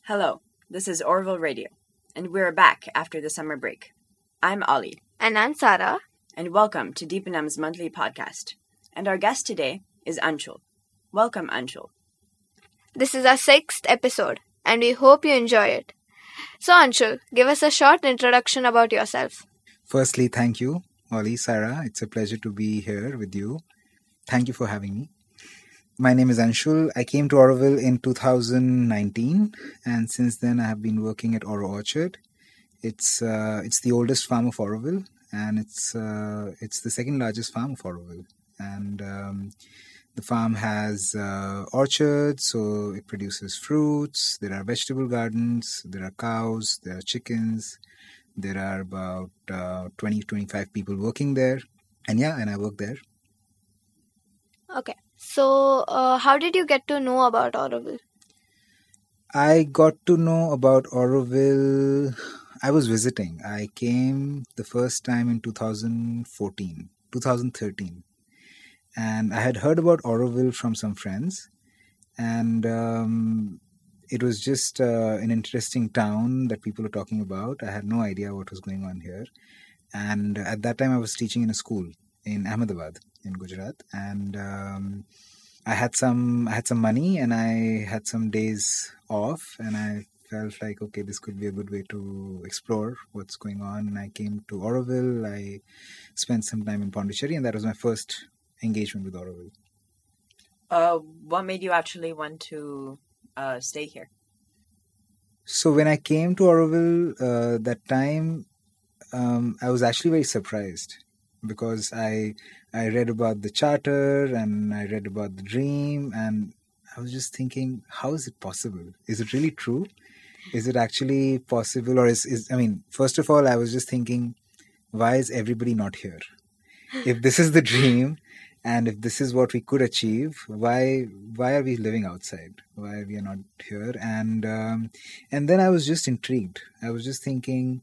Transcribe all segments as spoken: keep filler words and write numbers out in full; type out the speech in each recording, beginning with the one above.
Hello, this is Orville Radio, and we're back after the summer break. I'm Ollie. And I'm Sarah. And welcome to Deepanam's monthly podcast. And our guest today is Anshul. Welcome, Anshul. This is our sixth episode, and we hope you enjoy it. So, Anshul, give us a short introduction about yourself. Firstly, thank you, Ollie, Sarah. It's a pleasure to be here with you. Thank you for having me. My name is Anshul. I came to Auroville in two thousand nineteen, and since then I have been working at Oro Orchard. It's uh, it's the oldest farm of Auroville, and it's uh, it's the second largest farm of Auroville. And um, the farm has uh, orchards, so it produces fruits. There are vegetable gardens. There are cows. There are chickens. There are about uh, twenty to twenty-five people working there, and yeah, and I work there. Okay. So, uh, how did you get to know about Auroville? I got to know about Auroville. I was visiting. I came the first time in two thousand fourteen, two thousand thirteen. And I had heard about Auroville from some friends. And um, it was just uh, an interesting town that people were talking about. I had no idea what was going on here. And at that time, I was teaching in a school in Ahmedabad, in Gujarat. And um, I had some I had some money and I had some days off. And I felt like, okay, this could be a good way to explore what's going on. And I came to Auroville. I spent some time in Pondicherry. And that was my first engagement with Auroville. Uh, what made you actually want to uh, stay here? So when I came to Auroville, uh, that time, um, I was actually very surprised because I I read about the charter and I read about the dream, and I was just thinking, how is it possible? Is it really true? Is it actually possible? Or is, is I mean, first of all, I was just thinking, why is everybody not here? If this is the dream, and if this is what we could achieve, why why are we living outside? Why are we not here? And um, and then I was just intrigued. I was just thinking,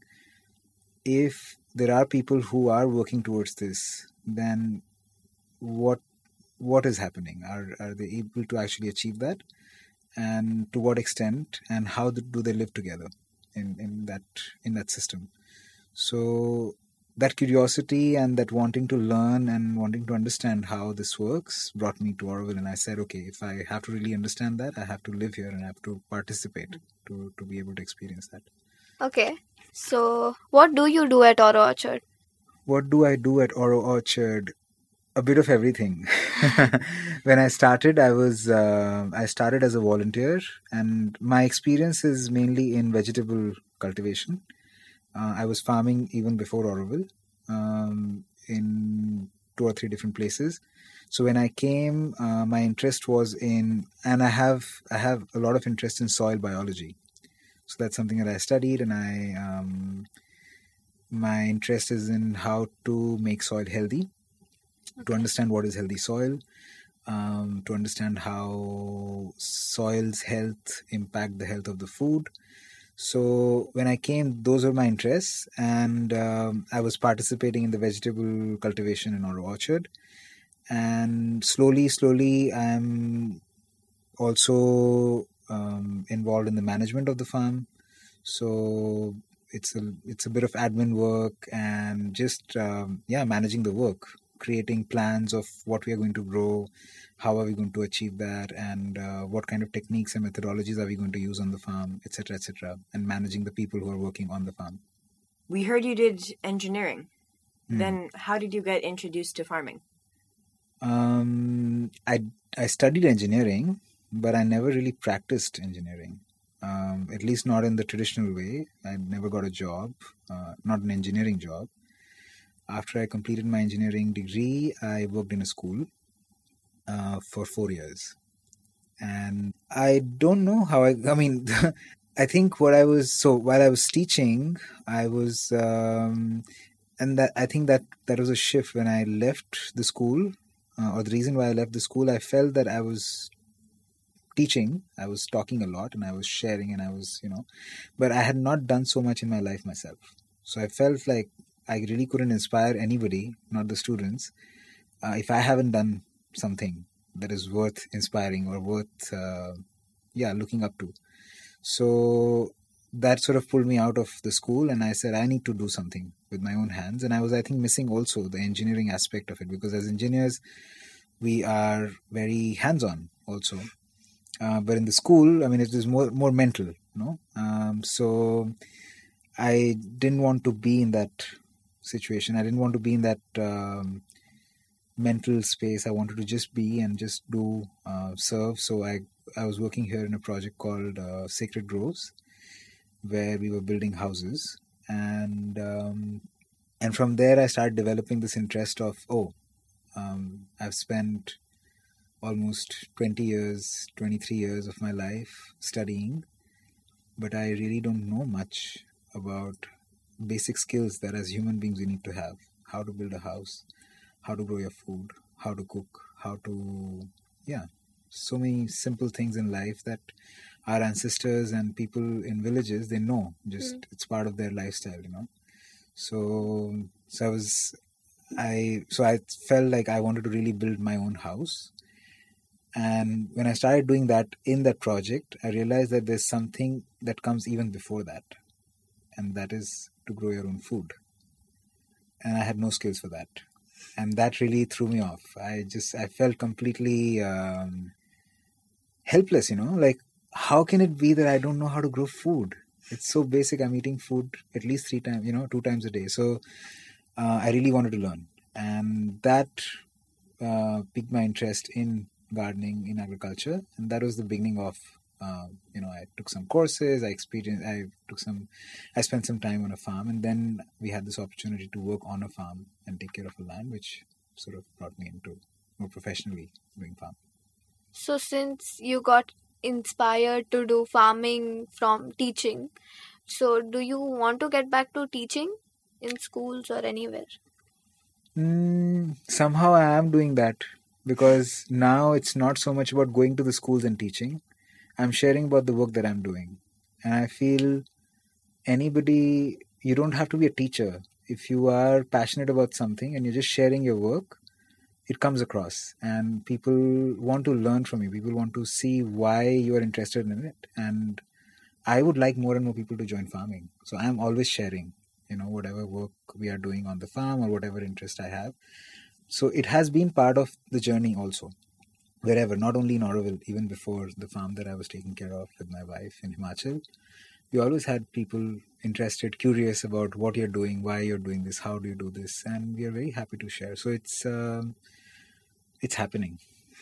if there are people who are working towards this, then what what is happening? Are are they able to actually achieve that? And to what extent? And how do they live together in, in that in that system? So that curiosity and that wanting to learn and wanting to understand how this works brought me to Auroville, and I said, okay, if I have to really understand that, I have to live here and I have to participate to, to be able to experience that. Okay. So, what do you do at Oro Orchard? What do I do at Oro Orchard? A bit of everything. When I started, I was uh, I started as a volunteer, and my experience is mainly in vegetable cultivation. Uh, I was farming even before Auroville um, in two or three different places. So when I came, uh, my interest was in, and I have I have a lot of interest in soil biology. So that's something that I studied, and I um, my interest is in how to make soil healthy, okay. To understand what is healthy soil, um, to understand how soil's health impact the health of the food. So when I came, those were my interests, and um, I was participating in the vegetable cultivation in Oro Orchard. And slowly, slowly, I'm also um, involved in the management of the farm. So it's a it's a bit of admin work and just um, yeah, managing the work, creating plans of what we are going to grow, how are we going to achieve that, and uh, what kind of techniques and methodologies are we going to use on the farm, et cetera, et cetera, and managing the people who are working on the farm. We heard you did engineering. Mm. Then how did you get introduced to farming? Um, I I studied engineering, but I never really practiced engineering. Um, at least not in the traditional way. I never got a job, uh, not an engineering job. After I completed my engineering degree, I worked in a school uh, for four years. And I don't know how I, I mean, I think what I was, so while I was teaching, I was, um, and that I think that that was a shift when I left the school, uh, or the reason why I left the school, I felt that I was teaching, I was talking a lot and I was sharing and I was, you know, but I had not done so much in my life myself. So I felt like I really couldn't inspire anybody, not the students, uh, if I haven't done something that is worth inspiring or worth, uh, yeah, looking up to. So that sort of pulled me out of the school, and I said I need to do something with my own hands. And I was, I think, missing also the engineering aspect of it, because as engineers we are very hands-on also. Uh, but in the school, I mean, it is more more mental, you know. Um, so I didn't want to be in that situation. I didn't want to be in that um, mental space. I wanted to just be and just do uh, serve. So I I was working here in a project called uh, Sacred Groves, where we were building houses, and um, and from there I started developing this interest of oh, um, I've spent almost twenty years, twenty-three years of my life studying, but I really don't know much about basic skills that as human beings we need to have. How to build a house, how to grow your food, how to cook, how to, yeah, so many simple things in life that our ancestors and people in villages, they know, just mm. it's part of their lifestyle, you know. So, so I was, I, so I felt like I wanted to really build my own house. And when I started doing that in that project, I realized that there's something that comes even before that. And that is to grow your own food. And I had no skills for that. And that really threw me off. I just, I felt completely um, helpless, you know, like, how can it be that I don't know how to grow food? It's so basic. I'm eating food at least three times, you know, two times a day. So uh, I really wanted to learn. And that uh, piqued my interest in gardening, in agriculture, and that was the beginning of uh, you know I took some courses, I experienced I took some I spent some time on a farm, and then we had this opportunity to work on a farm and take care of a land, which sort of brought me into more professionally doing farm. So since you got inspired to do farming from teaching, so do you want to get back to teaching in schools or anywhere? Mm, somehow I am doing that, because now it's not so much about going to the schools and teaching. I'm sharing about the work that I'm doing. And I feel anybody, you don't have to be a teacher. If you are passionate about something and you're just sharing your work, it comes across. And people want to learn from you. People want to see why you are interested in it. And I would like more and more people to join farming. So I'm always sharing, you know, whatever work we are doing on the farm or whatever interest I have. So it has been part of the journey also, wherever, not only in Auroville, even before the farm that I was taking care of with my wife in Himachal. We always had people interested, curious about what you're doing, why you're doing this, how do you do this, and we are very happy to share. So it's um, it's happening.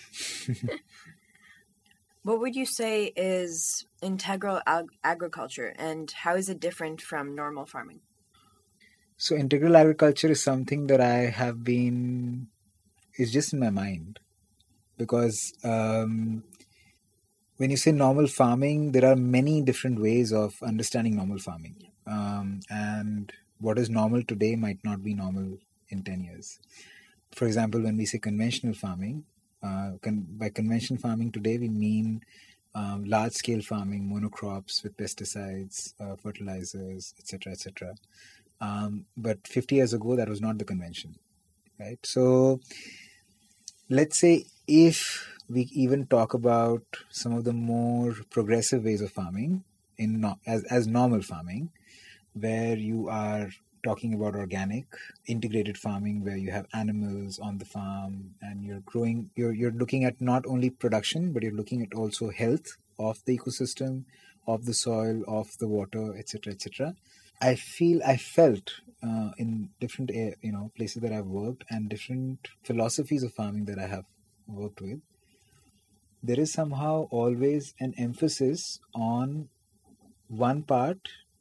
What would you say is integral ag- agriculture, and how is it different from normal farming? So integral agriculture is something that I have been, it's just in my mind. Because um, when you say normal farming, there are many different ways of understanding normal farming. Um, and what is normal today might not be normal in ten years. For example, when we say conventional farming, uh, con- by conventional farming today, we mean um, large-scale farming, monocrops with pesticides, uh, fertilizers, et cetera, et cetera. Um, but fifty years ago, that was not the convention, right? So let's say if we even talk about some of the more progressive ways of farming in no, as, as normal farming, where you are talking about organic, integrated farming, where you have animals on the farm and you're growing, you're, you're looking at not only production, but you're looking at also health of the ecosystem, of the soil, of the water, et cetera, et cetera. I feel, I felt uh, in different you know places that I've worked and different philosophies of farming that I have worked with, there is somehow always an emphasis on one part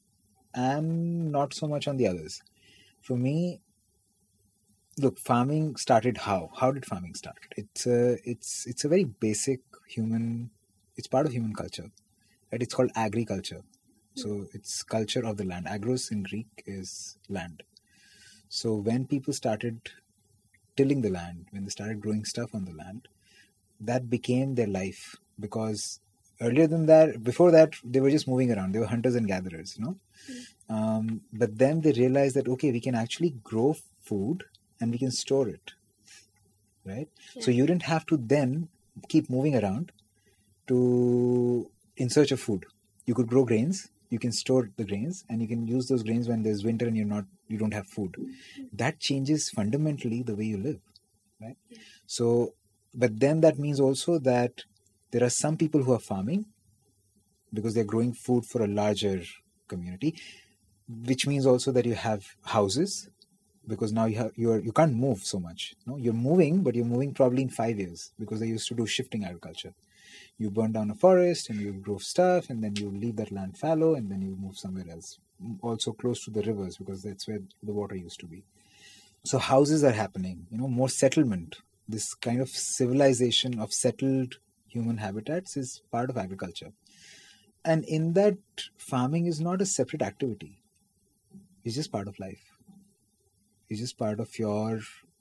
and not so much on the others. For me, look, farming started how? How did farming start? It's a, it's, it's a very basic human, it's part of human culture. Right? It's called agriculture. So it's culture of the land. Agros in Greek is land. So when people started tilling the land, when they started growing stuff on the land, that became their life. Because earlier than that, before that, they were just moving around. They were hunters and gatherers, you know. Mm. Um, but then they realized that, okay, we can actually grow food and we can store it, right? Yeah. So you didn't have to then keep moving around to in search of food. You could grow grains, you can store the grains, and you can use those grains when there's winter and you're not, you don't have food. That changes fundamentally the way you live, right? So, but then that means also that there are some people who are farming because they're growing food for a larger community, which means also that you have houses, because now you have you're you can't move so much. No, you're moving, but you're moving probably in five years because they used to do shifting agriculture. You burn down a forest and you grow stuff, and then you leave that land fallow, and then you move somewhere else, also close to the rivers because that's where the water used to be. So houses are happening, you know, more settlement. This kind of civilization of settled human habitats is part of agriculture. And in that, farming is not a separate activity. It's just part of life. It's just part of your,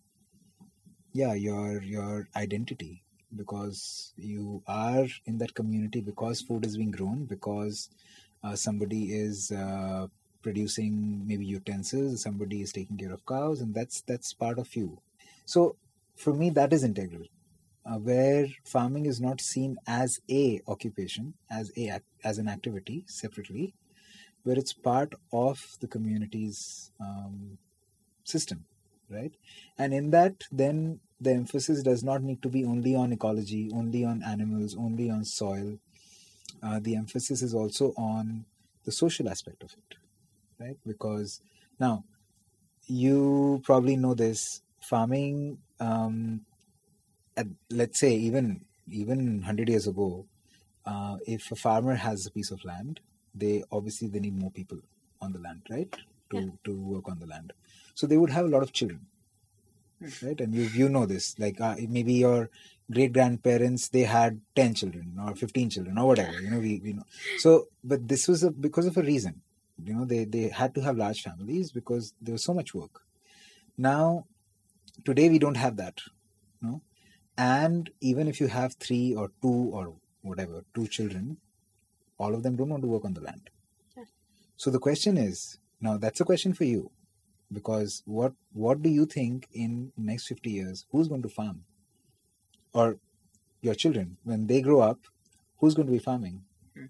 yeah, your your identity, because you are in that community, because food is being grown, because uh, somebody is uh, producing maybe utensils, somebody is taking care of cows, and that's that's part of you. So for me, that is integral, uh, where farming is not seen as a occupation, as a as an activity separately, where it's part of the community's um, system, right? And in that, then the emphasis does not need to be only on ecology, only on animals, only on soil. Uh, the emphasis is also on the social aspect of it, right? Because now, you probably know this, farming, um, at, let's say even even one hundred years ago, uh, if a farmer has a piece of land, they obviously they need more people on the land, right? To Yeah. to work on the land. So they would have a lot of children, right? And you you know this, like uh, maybe your great grandparents, they had ten children or fifteen children or whatever, you know, we, we know. So, but this was a, because of a reason, you know, they, they had to have large families because there was so much work. Now, today we don't have that, you know, and even if you have three or two or whatever, two children, all of them don't want to work on the land. Yeah. So the question is, now that's a question for you, because what what do you think in next fifty years, who's going to farm? Or your children, when they grow up, who's going to be farming? Hmm.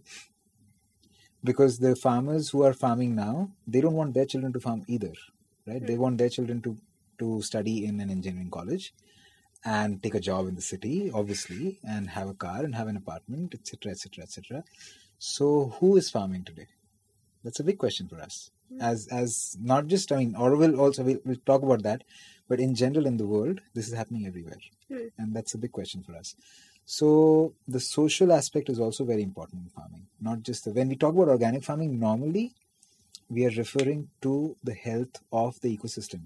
Because the farmers who are farming now, they don't want their children to farm either, right? Hmm. They want their children to, to study in an engineering college and take a job in the city, obviously, and have a car and have an apartment, et cetera, et cetera, et cetera. So who is farming today? That's a big question for us. As as not just, I mean, Orwell also, we'll, we'll talk about that, but in general in the world, this is happening everywhere. Hmm. And that's a big question for us. So the social aspect is also very important in farming. Not just the, when we talk about organic farming, normally we are referring to the health of the ecosystem.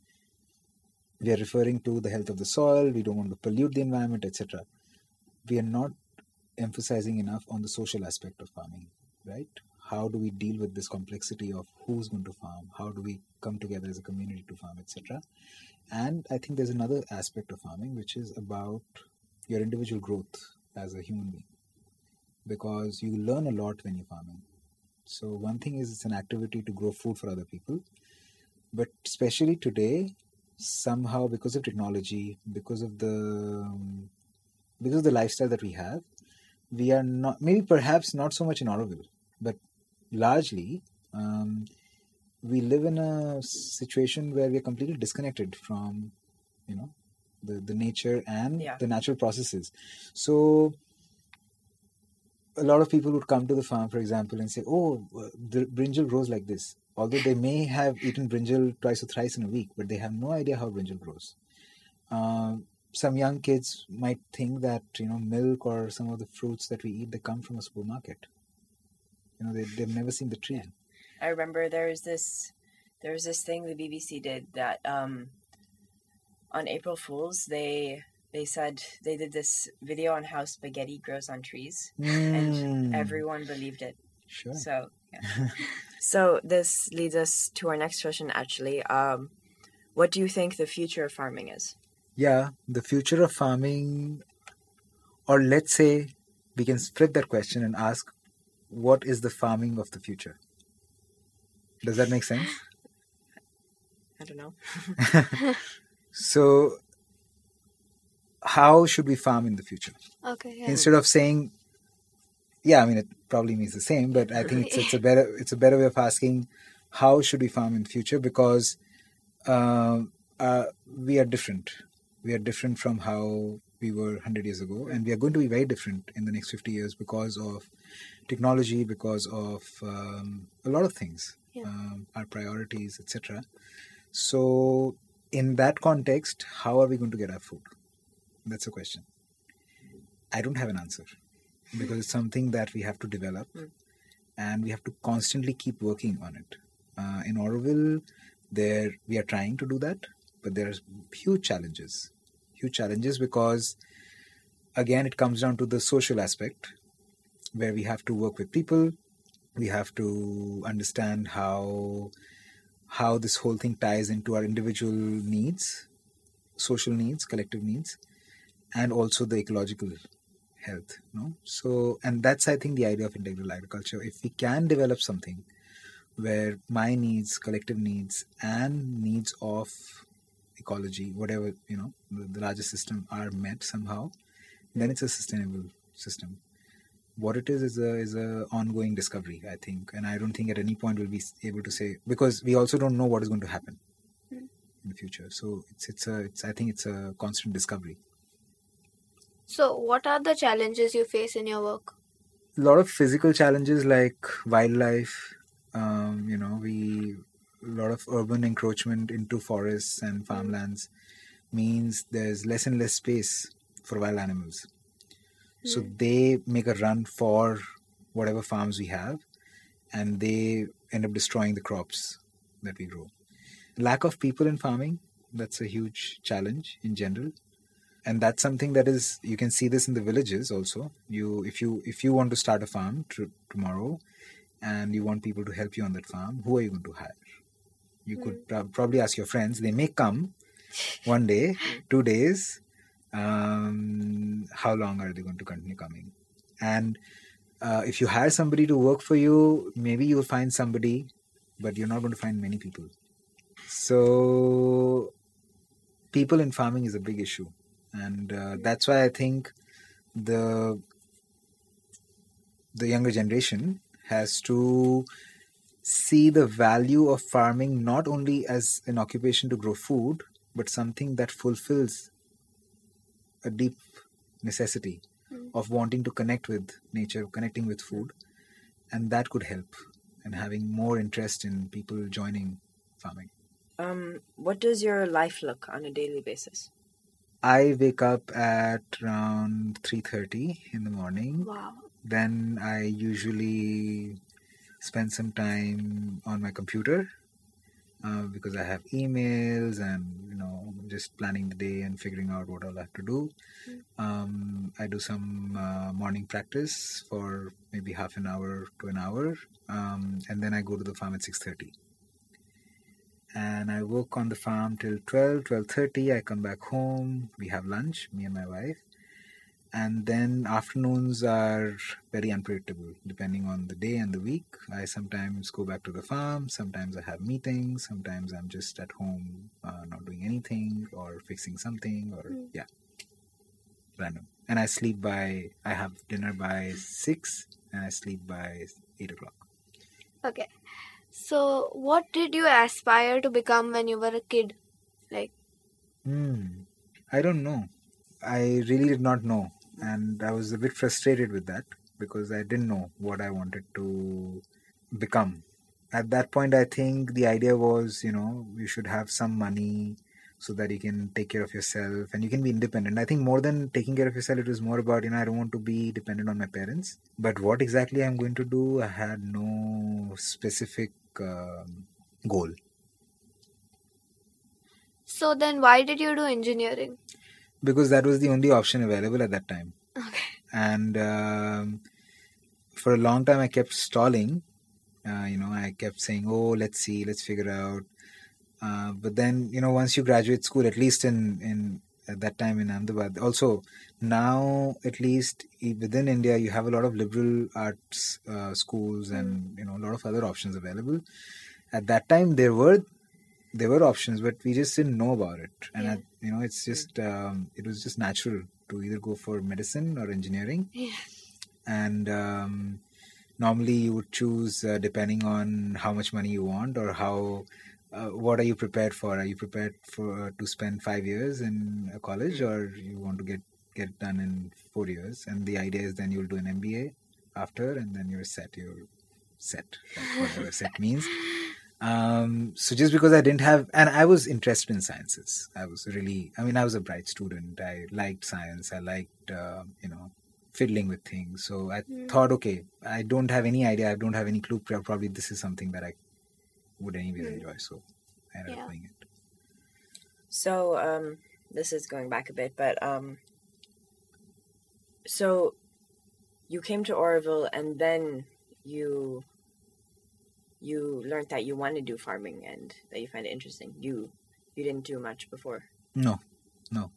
We are referring to the health of the soil. We don't want to pollute the environment, et cetera. We are not emphasizing enough on the social aspect of farming, right? How do we deal with this complexity of who's going to farm? How do we come together as a community to farm, et cetera. And I think there's another aspect of farming, which is about your individual growth as a human being, because you learn a lot when you're farming. So one thing is, it's an activity to grow food for other people, but especially today, somehow because of technology, because of the um, because of the lifestyle that we have, we are not, maybe perhaps not so much in Auroville, but largely um, we live in a situation where we are completely disconnected from, you know, the, the nature and Yeah. the natural processes. So a lot of people would come to the farm, for example, and say, oh, uh, the brinjal grows like this. Although they may have eaten brinjal twice or thrice in a week, but they have no idea how brinjal grows. Um, some young kids might think that, you know, milk or some of the fruits that we eat, they come from a supermarket. You know, they, they've never seen the tree. I remember there was this there was this thing the B B C did that um, on April Fools they they said they did this video on how spaghetti grows on trees, and Mm, everyone believed it. sure. So yeah. So this leads us to our next question. Actually, um, what do you think the future of farming is? Yeah, the future of farming, or let's say we can flip that question and ask, what is the farming of the future? Does that make sense? I don't know. So, how should we farm in the future? Okay. Yeah. Instead of saying, yeah, I mean, it probably means the same, but I think it's it's a better it's a better way of asking how should we farm in future, because uh, uh, we are different. We are different from how we were one hundred years ago, and we are going to be very different in the next fifty years because of technology, because of um, a lot of things, Yeah. um, our priorities, et cetera. So, in that context, how are we going to get our food? That's a question. I don't have an answer because it's something that we have to develop, Mm. and we have to constantly keep working on it. Uh, in Auroville, there we are trying to do that, but there's huge challenges. Huge challenges because, again, it comes down to the social aspect, where we have to work with people. We have to understand how how this whole thing ties into our individual needs, social needs, collective needs, and also the ecological health. No, so and that's, I think, the idea of integral agriculture. If we can develop something where my needs, collective needs, and needs of ecology, whatever, you know, the, the larger system are met somehow, then it's a sustainable system. What it is is a is a ongoing discovery, I think, and I don't think at any point we'll be able to say, because we also don't know what is going to happen Mm. in the future. So it's it's a it's I think it's a constant discovery. So, what are the challenges you face in your work? A lot of physical challenges like wildlife. Um, you know, we a lot of urban encroachment into forests and farmlands means there's less and less space for wild animals. So Mm. they make a run for whatever farms we have, and they end up destroying the crops that we grow. Lack of people in farming, that's a huge challenge in general. And that's something that is, you can see this in the villages also. You, if you if you want to start a farm tr- tomorrow, and you want people to help you on that farm, who are you going to hire? You could prob- probably ask your friends. They may come one day, two days. Um, how long are they going to continue coming? And uh, if you hire somebody to work for you, maybe you'll find somebody, but you're not going to find many people. So people in farming is a big issue, and uh, that's why I think the the younger generation has to see the value of farming not only as an occupation to grow food, but something that fulfills a deep necessity Mm. of wanting to connect with nature, connecting with food, and that could help, and having more interest in people joining farming. Um, what does your life look on a daily basis? I wake up at around three thirty in the morning. Wow. Then I usually spend some time on my computer uh, because I have emails and, you know, just planning the day and figuring out what I'll have to do. Mm. Um, I do some uh, morning practice for maybe half an hour to an hour, um, and then I go to the farm at six thirty. And I work on the farm till twelve, twelve thirty. I come back home. We have lunch, me and my wife. And then afternoons are very unpredictable, depending on the day and the week. I sometimes go back to the farm. Sometimes I have meetings. Sometimes I'm just at home, uh, not doing anything or fixing something, or Mm. yeah, random. And I sleep by, I have dinner by six, and I sleep by eight o'clock. Okay. So, what did you aspire to become when you were a kid? Like, Hmm. I don't know. I really did not know. And I was a bit frustrated with that because I didn't know what I wanted to become. At that point, I think the idea was, you know, you should have some money so that you can take care of yourself and you can be independent. I think more than taking care of yourself, it was more about, you know, I don't want to be dependent on my parents. But what exactly I'm going to do, I had no specific um, goal. so then why did you do engineering? Because that was the only option available at that time. Okay. And um, for a long time, I kept stalling. Uh, you know, I kept saying, "Oh, let's see, let's figure out." Uh, but then, you know, once you graduate school, at least in in at that time in Ahmedabad, also now at least i- within India, you have a lot of liberal arts uh, schools and you know a lot of other options available. At that time, there were there were options, but we just didn't know about it. And Yeah. I, you know, it's just um, it was just natural to either go for medicine or engineering. Yeah. and um, normally you would choose uh, depending on how much money you want or how uh, what are you prepared for. Are you prepared for uh, to spend five years in a college, or you want to get get it done in four years? And the idea is then you'll do an M B A after, and then you're set. You're set, like whatever set means. Um, so just because I didn't have, and I was interested in sciences. I was really, I mean, I was a bright student. I liked science. I liked, uh, you know, fiddling with things. So I Mm. thought, okay, I don't have any idea. I don't have any clue. Pro- Probably this is something that I would anyways Mm. enjoy. So I ended Yeah. up doing it. So um, this is going back a bit, but um, so you came to Oroville, and then you you learned that you want to do farming and that you find it interesting. You you didn't do much before. No, no.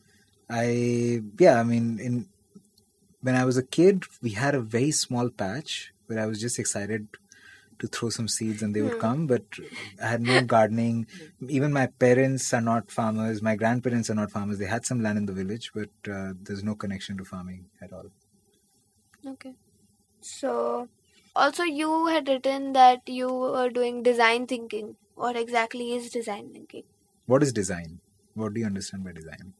I, yeah, I mean, in when I was a kid, we had a very small patch where I was just excited to throw some seeds and they would Hmm. come, but I had no gardening. Even my parents are not farmers. My grandparents are not farmers. They had some land in the village, but uh, there's no connection to farming at all. Okay. So, also you had written that you were doing design thinking. What exactly is design thinking? What is design? What do you understand by design?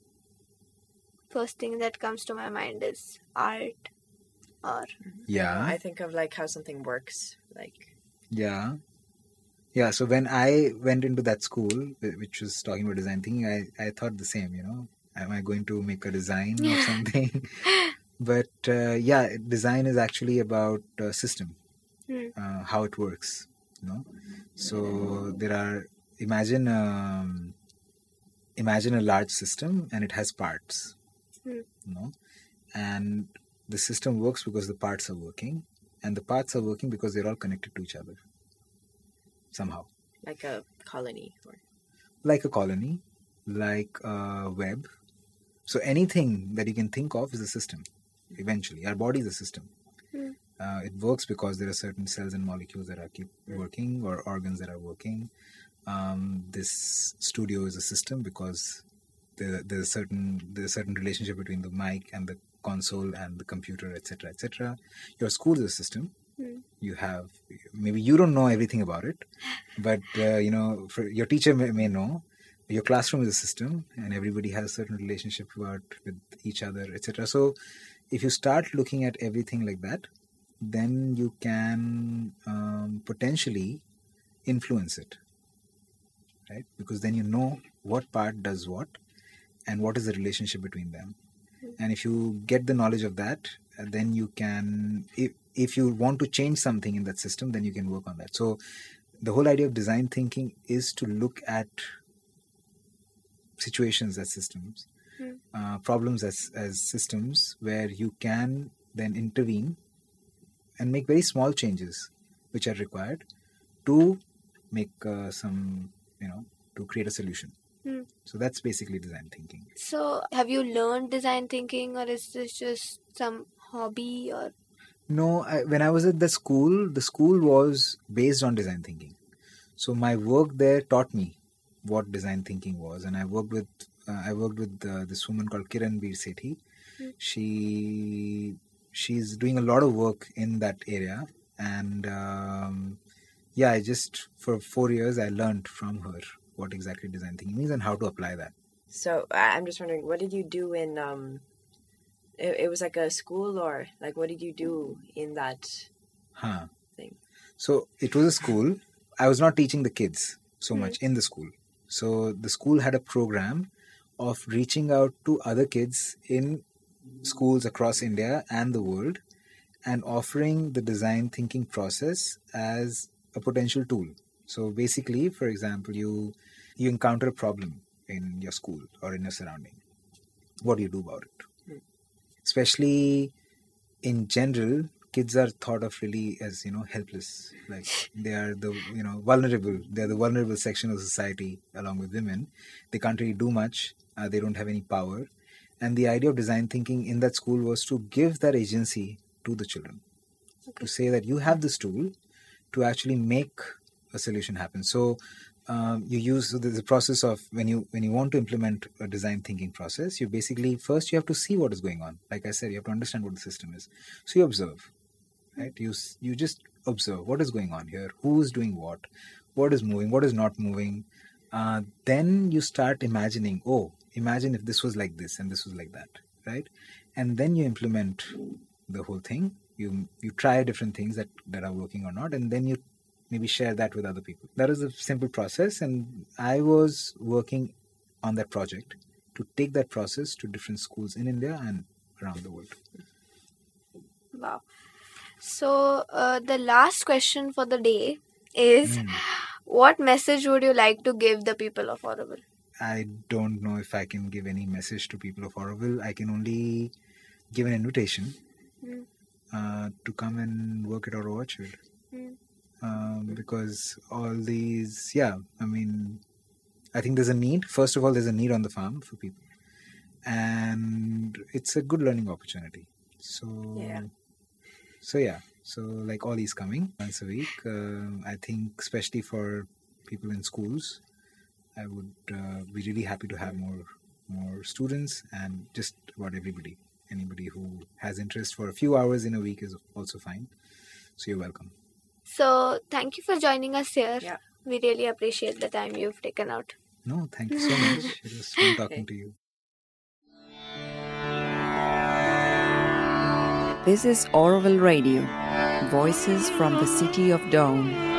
First thing that comes to my mind is art or Yeah. I think of like how something works. Like Yeah. Yeah. So when I went into that school, wh- which was talking about design thinking, I, I thought the same, you know, am I going to make a design of something? But uh, yeah, design is actually about uh, system, Hmm. uh, how it works, you know. So there are, imagine, um, imagine a large system and it has parts, Hmm. you know, and the system works because the parts are working, and the parts are working because they're all connected to each other somehow, like a colony or like a colony, like a web. So anything that you can think of is a system. Eventually, our body is a system. Hmm. Uh, it works because there are certain cells and molecules that are keep working, or organs that are working. Um, this studio is a system because there, there's a certain there's a certain relationship between the mic and the console and the computer, et cetera, et cetera. Your school is a system. Hmm. You have, maybe you don't know everything about it, but uh, you know, for, your teacher may, may know. Your classroom is a system, and everybody has a certain relationship about with each other, et cetera. So, if you start looking at everything like that, then you can um, potentially influence it, right? Because then you know what part does what, and what is the relationship between them. And if you get the knowledge of that, uh, then you can, if, if you want to change something in that system, then you can work on that. So the whole idea of design thinking is to look at situations as systems, Hmm. uh, problems as, as systems where you can then intervene and make very small changes which are required to make uh, some, you know, to create a solution. Hmm. So that's basically design thinking. So, have you learned design thinking, or is this just some hobby? Or No, I, when I was at the school, the school was based on design thinking. So my work there taught me what design thinking was, and I worked with uh, I worked with uh, this woman called Kiran Bir Sethi. Hmm. She she's doing a lot of work in that area, and um, yeah, I just for four years I learned from her what exactly design thinking means and how to apply that. so. I- I'm just wondering, what did you do in um? It, it was like a school, or like what did you do in that Huh. thing? So it was a school. I was not teaching the kids so Hmm. much in the school. So the school had a program of reaching out to other kids in schools across India and the world and offering the design thinking process as a potential tool. So basically, for example, you you encounter a problem in your school or in your surrounding. What do you do about it? Hmm. Especially in general, kids are thought of really as, you know, helpless. Like they are the, you know, vulnerable. They are the vulnerable section of society along with women. They can't really do much. Uh, they don't have any power. And the idea of design thinking in that school was to give that agency to the children. Okay. To say that you have this tool to actually make a solution happen. So, um, you use so there's a process of when you when you want to implement a design thinking process, you basically first you have to see what is going on. Like I said, you have to understand what the system is. So you observe, right? You s- you just observe what is going on here, who is doing what, what is moving, what is not moving. Uh, then you start imagining. Oh, imagine if this was like this and this was like that, right? And then you implement the whole thing. You you try different things that that are working or not, and then you maybe share that with other people. That is a simple process, and I was working on that project to take that process to different schools in India and around the world. Wow. So, uh, the last question for the day is Mm. what message would you like to give the people of Auroville? I don't know if I can give any message to people of Auroville. I can only give an invitation Mm. uh, to come and work at Oro Orchard. Mm. Um, because all these, yeah, I mean, I think there's a need. First of all, there's a need on the farm for people, and it's a good learning opportunity. So, Yeah. so yeah, so like Ollie's coming once a week. Uh, I think, especially for people in schools, I would uh, be really happy to have more more students and just about everybody. Anybody who has interest for a few hours in a week is also fine. So you're welcome. So, thank you for joining us here. Yeah. We really appreciate the time you've taken out. No, thank you so much. It was fun talking to you. This is Auroville Radio, voices from the city of dawn.